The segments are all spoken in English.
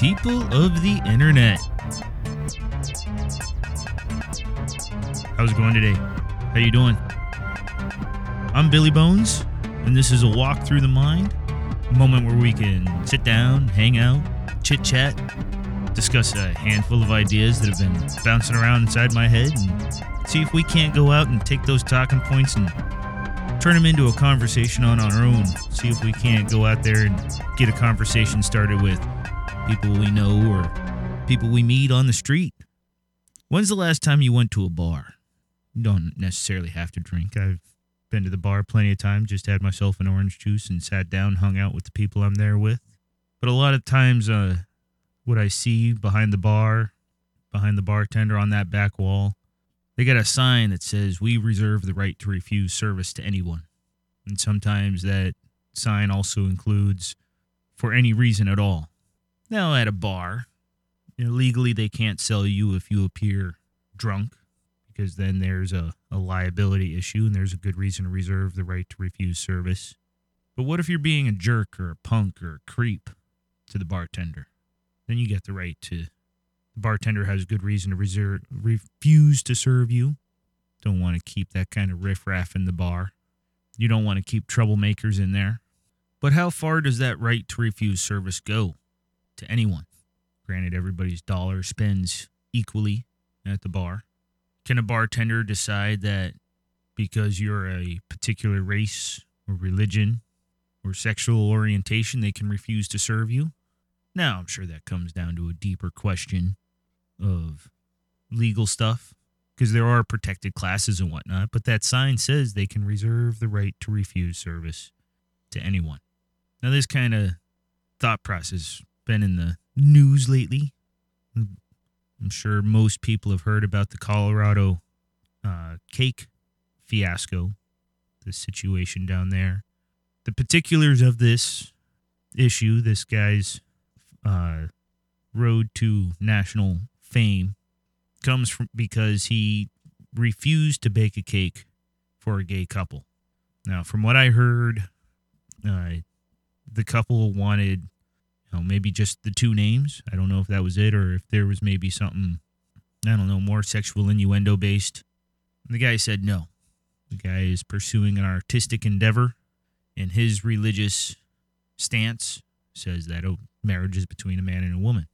people of the internet. How's it going today? How you doing? I'm Billy Bones, and this is a walk through the mind, a moment where we can sit down, hang out, chit-chat, discuss a handful of ideas that have been bouncing around inside my head, and see if we can't go out and take those talking points and turn them into a conversation on our own. See if we can't go out there and get a conversation started with people we know or people we meet on the street. When's the last time you went to a bar? You don't necessarily have to drink. I've been to the bar plenty of times, just had myself an orange juice and sat down, hung out with the people I'm there with. But a lot of times, what I see behind the bartender on that back wall, they got a sign that says, "We reserve the right to refuse service to anyone." And sometimes that sign also includes, "for any reason at all." Now, at a bar, legally they can't sell you if you appear drunk, because then there's a liability issue and there's a good reason to reserve the right to refuse service. But what if you're being a jerk or a punk or a creep to the bartender? Then you get the right to... The bartender has a good reason to refuse to serve you. Don't want to keep that kind of riffraff in the bar. You don't want to keep troublemakers in there. But how far does that right to refuse service go to anyone? Granted, everybody's dollar spends equally at the bar. Can a bartender decide that because you're a particular race or religion or sexual orientation, they can refuse to serve you? Now, I'm sure that comes down to a deeper question of legal stuff, because there are protected classes and whatnot, but that sign says they can reserve the right to refuse service to anyone. Now, this kind of thought process been in the news lately. I'm sure most people have heard about the Colorado cake fiasco, the situation down there. The particulars of this issue, this guy's road to national fame, comes from because he refused to bake a cake for a gay couple. Now, from what I heard, the couple wanted, maybe just the two names. I don't know if that was it or if there was maybe something, more sexual innuendo based. The guy said no. The guy is pursuing an artistic endeavor, and his religious stance says that marriage is between a man and a woman.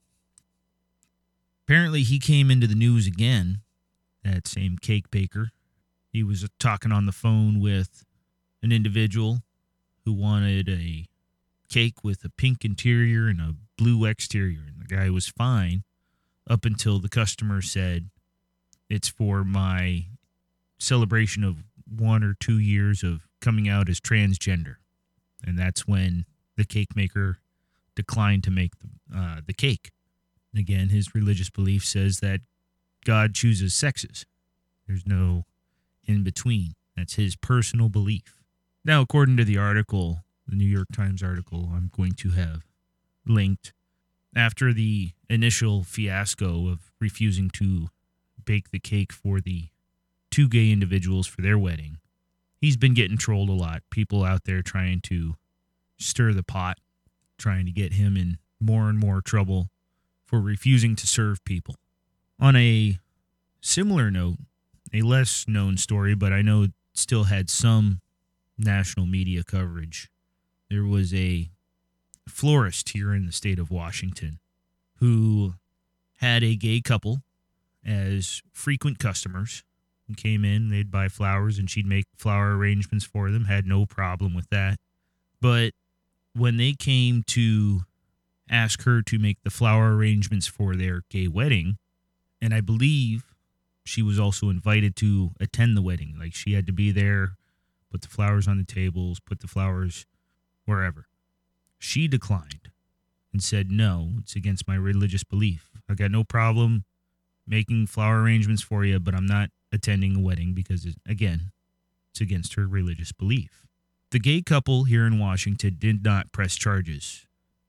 Apparently, he came into the news again, that same cake baker. He was talking on the phone with an individual who wanted a cake with a pink interior and a blue exterior. And the guy was fine up until the customer said, "It's for my celebration of 1 or 2 years of coming out as transgender." And that's when the cake maker declined to make the cake. Again, his religious belief says that God chooses sexes. There's no in between. That's his personal belief. Now, according to the article, the New York Times article I'm going to have linked, after the initial fiasco of refusing to bake the cake for the two gay individuals for their wedding, he's been getting trolled a lot. People out there trying to stir the pot, trying to get him in more and more trouble for refusing to serve people. On a similar note, a less known story, but I know it still had some national media coverage. There was a florist here in the state of Washington who had a gay couple as frequent customers and came in, they'd buy flowers and she'd make flower arrangements for them, had no problem with that. But when they came to ask her to make the flower arrangements for their gay wedding, and I believe she was also invited to attend the wedding. Like, she had to be there, put the flowers on the tables, put the flowers wherever. She declined and said, "No, it's against my religious belief. I got no problem making flower arrangements for you, but I'm not attending a wedding because, again, it's against her religious belief." The gay couple here in Washington did not press charges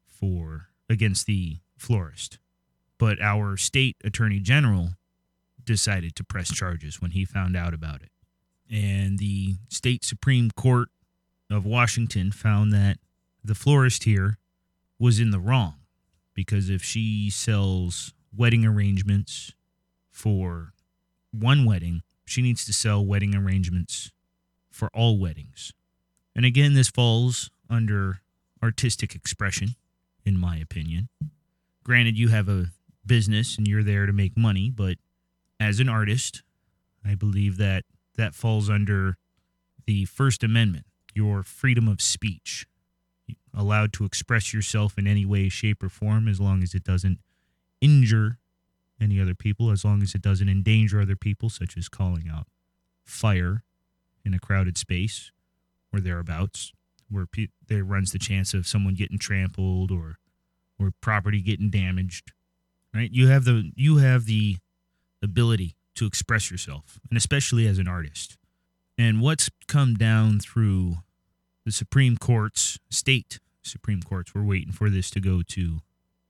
against the florist, but our state attorney general decided to press charges when he found out about it. And the state Supreme Court of Washington found that the florist here was in the wrong because if she sells wedding arrangements for one wedding, she needs to sell wedding arrangements for all weddings. And again, this falls under artistic expression, in my opinion. Granted, you have a business and you're there to make money, but as an artist, I believe that falls under the First Amendment, your freedom of speech. You're allowed to express yourself in any way, shape, or form as long as it doesn't injure any other people, as long as it doesn't endanger other people, such as calling out fire in a crowded space or thereabouts, where there runs the chance of someone getting trampled or property getting damaged. Right? You have the ability to express yourself, and especially as an artist. And what's come down through the Supreme Court's, state Supreme Courts, we're waiting for this to go to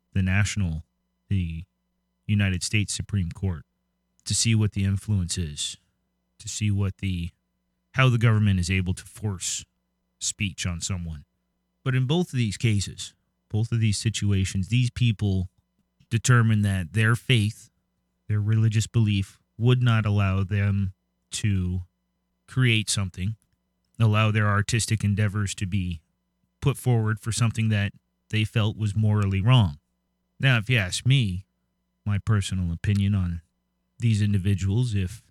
the United States Supreme Court to see what the influence is, to see how the government is able to force speech on someone. But in both of these cases, both of these situations, these people determined that their faith, their religious belief, would not allow them to create something, allow their artistic endeavors to be put forward for something that they felt was morally wrong. Now, if you ask me, my personal opinion on these individuals, if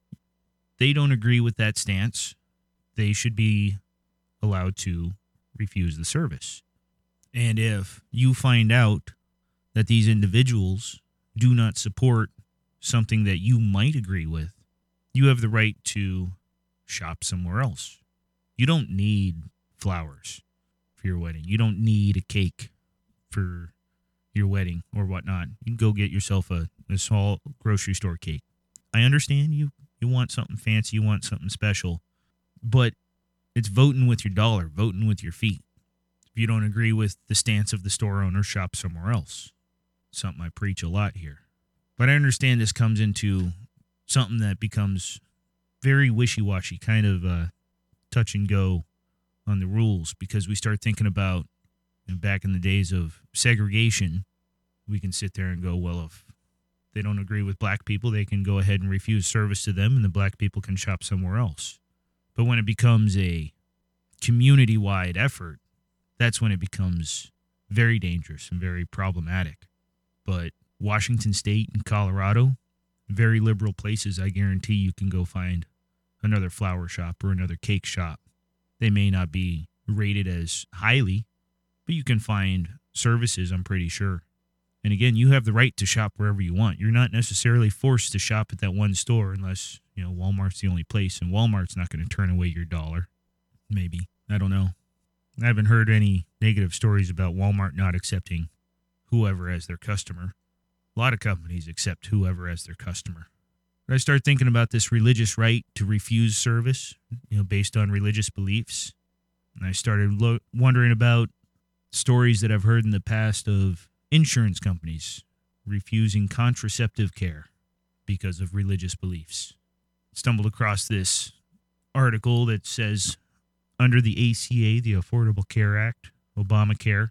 they don't agree with that stance, they should be allowed to refuse the service. And if you find out that these individuals do not support something that you might agree with, you have the right to shop somewhere else. You don't need flowers for your wedding. You don't need a cake for your wedding or whatnot. You can go get yourself a small grocery store cake. I understand you want something fancy, you want something special, but it's voting with your dollar, voting with your feet. If you don't agree with the stance of the store owner, shop somewhere else. Something I preach a lot here. But I understand this comes into something that becomes very wishy-washy, kind of touch and go on the rules, because we start thinking about, back in the days of segregation, we can sit there and go, well, if they don't agree with black people, they can go ahead and refuse service to them, and the black people can shop somewhere else. But when it becomes a community-wide effort, that's when it becomes very dangerous and very problematic. But Washington State and Colorado, very liberal places, I guarantee you can go find another flower shop or another cake shop. They may not be rated as highly, but you can find services, I'm pretty sure. And again, you have the right to shop wherever you want. You're not necessarily forced to shop at that one store unless, Walmart's the only place, and Walmart's not going to turn away your dollar. Maybe. I don't know. I haven't heard any negative stories about Walmart not accepting whoever as their customer. A lot of companies accept whoever as their customer. But I start thinking about this religious right to refuse service, based on religious beliefs. And I started wondering about stories that I've heard in the past of insurance companies refusing contraceptive care because of religious beliefs. Stumbled across this article that says, under the ACA, the Affordable Care Act, Obamacare,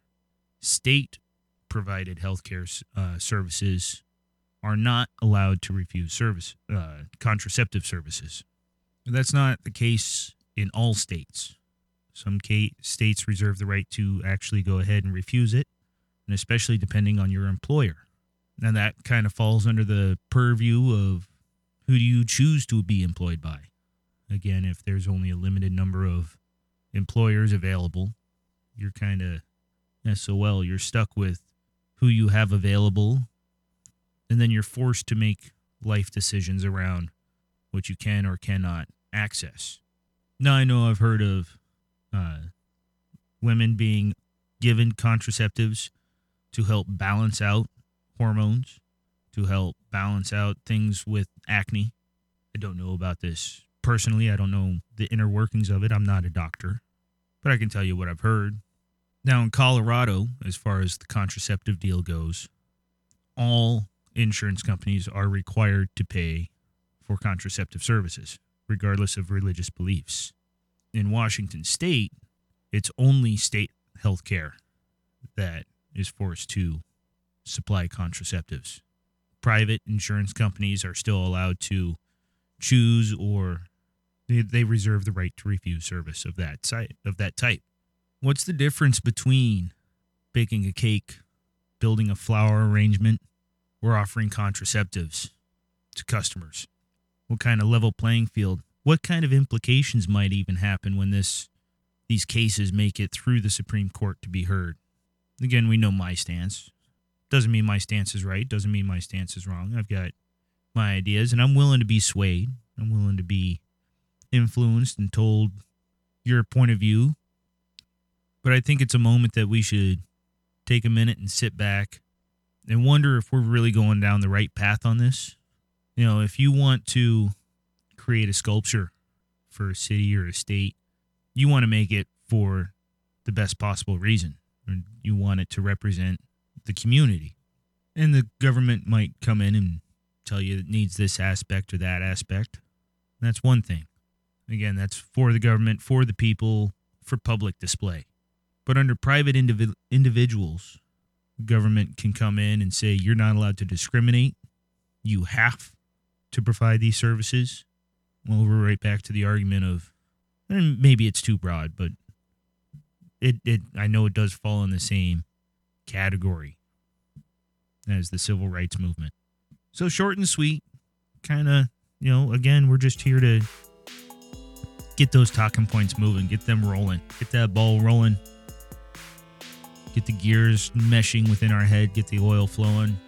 state-provided healthcare services are not allowed to refuse contraceptive services. That's not the case in all states. Some states reserve the right to actually go ahead and refuse it, and especially depending on your employer. Now that kind of falls under the purview of who do you choose to be employed by. Again, if there's only a limited number of employers available, you're kind of SOL. You're stuck with who you have available, and then you're forced to make life decisions around what you can or cannot access. Now, I know I've heard of women being given contraceptives to help balance out hormones, to help balance out things with acne. I don't know about this personally. I don't know the inner workings of it. I'm not a doctor, but I can tell you what I've heard. Now, in Colorado, as far as the contraceptive deal goes, all insurance companies are required to pay for contraceptive services, regardless of religious beliefs. In Washington State, it's only state health care that is forced to supply contraceptives. Private insurance companies are still allowed to choose, or they reserve the right to refuse service of that type. What's the difference between baking a cake, building a flower arrangement, or offering contraceptives to customers? What kind of level playing field? What kind of implications might even happen when these cases make it through the Supreme Court to be heard? Again, we know my stance. Doesn't mean my stance is right. Doesn't mean my stance is wrong. I've got my ideas, and I'm willing to be swayed. I'm willing to be influenced and told your point of view. But I think it's a moment that we should take a minute and sit back and wonder if we're really going down the right path on this. You know, if you want to create a sculpture for a city or a state, you want to make it for the best possible reason. Or you want it to represent the community. And the government might come in and tell you it needs this aspect or that aspect. That's one thing. Again, that's for the government, for the people, for public display. But under private individuals, the government can come in and say, you're not allowed to discriminate. You have to provide these services. Well, we're right back to the argument of, and maybe it's too broad, but I know it does fall in the same category as the civil rights movement. So short and sweet, kind of, again, we're just here to get those talking points moving, get them rolling, get that ball rolling, get the gears meshing within our head, get the oil flowing.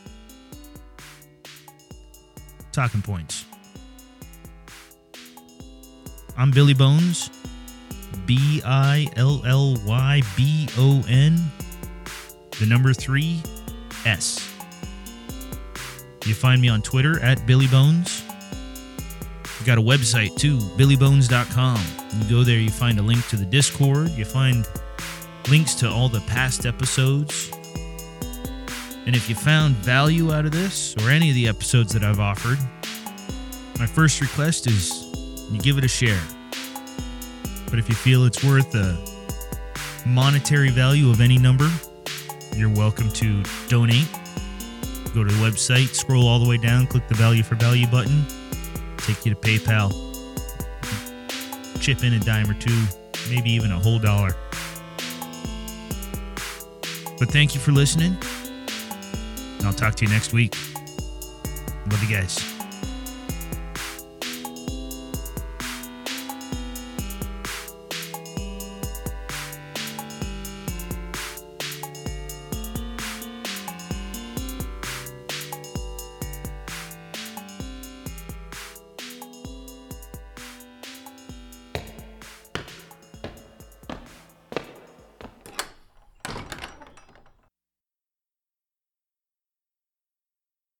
Talking points. I'm Billy Bones, BILLYBON, the number 3, S. You find me on Twitter at Billy Bones. I've got a website too, billybones.com. You go there, you find a link to the Discord, you find links to all the past episodes. And if you found value out of this, or any of the episodes that I've offered, my first request is you give it a share. But if you feel it's worth a monetary value of any number, you're welcome to donate. Go to the website, scroll all the way down, click the value for value button, take you to PayPal. Chip in a dime or two, maybe even a whole $1. But thank you for listening. I'll talk to you next week. Love you guys.